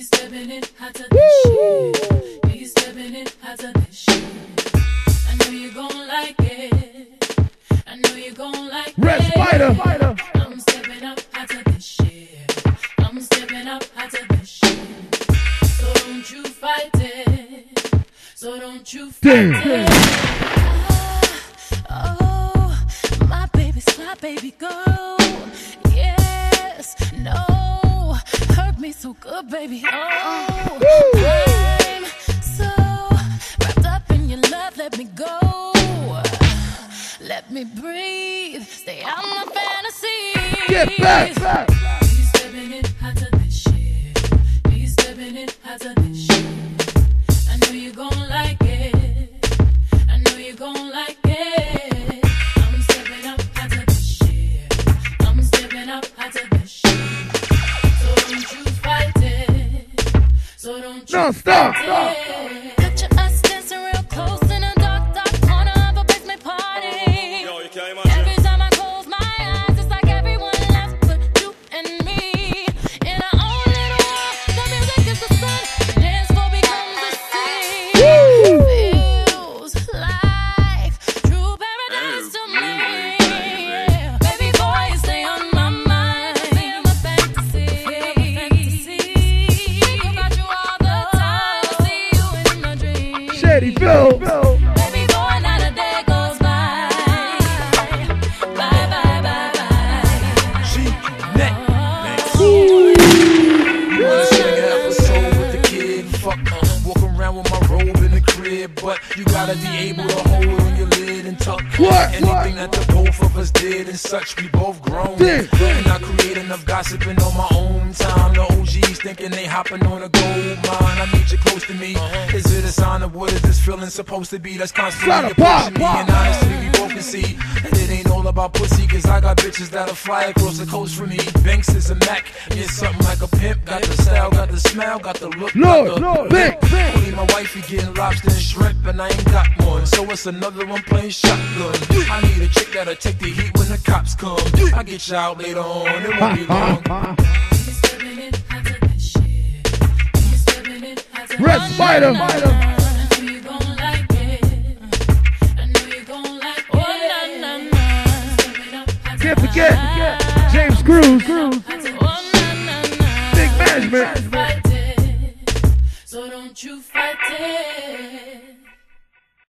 you stepping in hotter than shit. You stepping in hotter than shit. I know you gon' like it. I know you gon' like Red it. Spider. I'm stepping up hotter than shit. I'm stepping up hotter than shit. So don't you fight it. So don't you fight it. Oh, my baby's fly, baby, go. Yes, no, hurt me so good, baby. Oh, I'm so wrapped up in your love. Let me go. Let me breathe. Stay out my fantasy. Get back. You stepping in hotter than shit. You stepping in hotter than shit. I know you gon' like it. I know you gon' like it. I'm stepping up hotter than shit. I'm stepping up hotter than shit. So don't you fight it. So don't you No, stop. it. Picture us dancing real close in a dark, dark corner of a basement party. Yo, you can't Every time I close my eyes, it's like everyone left but you and me. In our own little world, the music is the sun, the dance floor becomes the sea. Feels like true paradise to me. Baby boy, you stay on my mind. Stay in my fantasy. Think about you all the time. I see you in my dreams. Shady Phil. Baby boy, not a day goes by. Bye, bye, bye, bye. G, neck, wanna sing half a soul with the kid. Fuck, walk around with my robe in the crib, but you gotta be able to hold on your lid and tuck. What? Anything that the both of us did and such, we both grown. Damn. And I create enough gossiping on my own time. The OGs thinking they hopping on a gold mine. I need you close to me. Is it a sign of what is this feeling supposed to be? That's constantly Gotta approaching me. pop. And honestly, we both can see that it ain't all about pussy. Cause I got bitches that'll fly across the coast for me. Banks is a Mac. You're something like a pimp. Got the style, got the smile, got the look. Lord, big. Only my wife be getting lobster and shrimp, and I ain't got one. So it's another one playing shotgun. I need a chick that'll take the heat when the cops come. I'll get you out later on, it won't be long. You stepping in hotter than shit. You stepping in hotter than Red Spider. I know you gon' like it. I know you gon' like it. Oh, na, na, na. Stepping up hotter Can't forget James Cruz. Oh, na, na, na. Big management. Fight it. So don't you fight it.